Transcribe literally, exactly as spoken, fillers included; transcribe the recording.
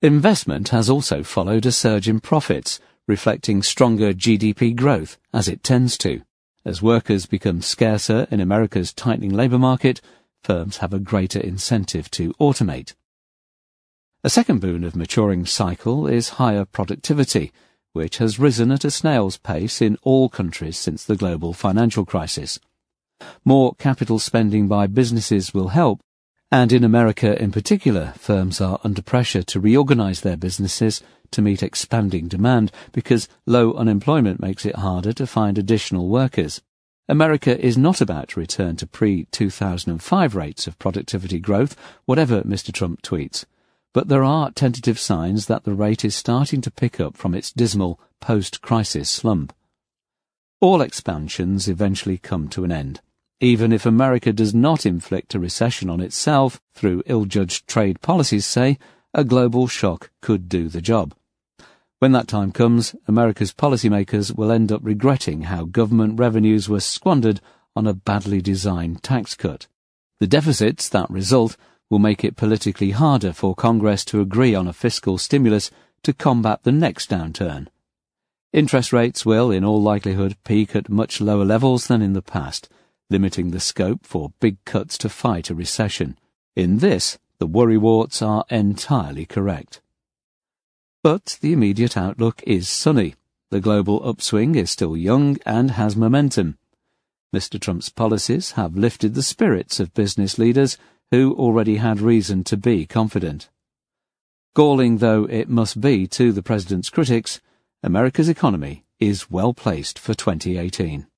Investment has also followed a surge in profits, reflecting stronger G D P growth, as it tends to. As workers become scarcer in America's tightening labour market, firms have a greater incentive to automate. A second boon of maturing cycle is higher productivity, which has risen at a snail's pace in all countries since the global financial crisis. More capital spending by businesses will help, and in America in particular, firms are under pressure to reorganize their businesses to meet expanding demand because low unemployment makes it harder to find additional workers. America is not about to return to pre two thousand five rates of productivity growth, whatever Mister Trump tweets. But there are tentative signs that the rate is starting to pick up from its dismal post-crisis slump. All expansions eventually come to an end. Even if America does not inflict a recession on itself through ill-judged trade policies, say, a global shock could do the job. When that time comes, America's policymakers will end up regretting how government revenues were squandered on a badly designed tax cut. The deficits that result will make it politically harder for Congress to agree on a fiscal stimulus to combat the next downturn. Interest rates will, in all likelihood, peak at much lower levels than in the past, limiting the scope for big cuts to fight a recession. In this, the worrywarts are entirely correct. But the immediate outlook is sunny. The global upswing is still young and has momentum. Mister Trump's policies have lifted the spirits of business leaders who already had reason to be confident. Galling though it must be to the president's critics, America's economy is well placed for twenty eighteen.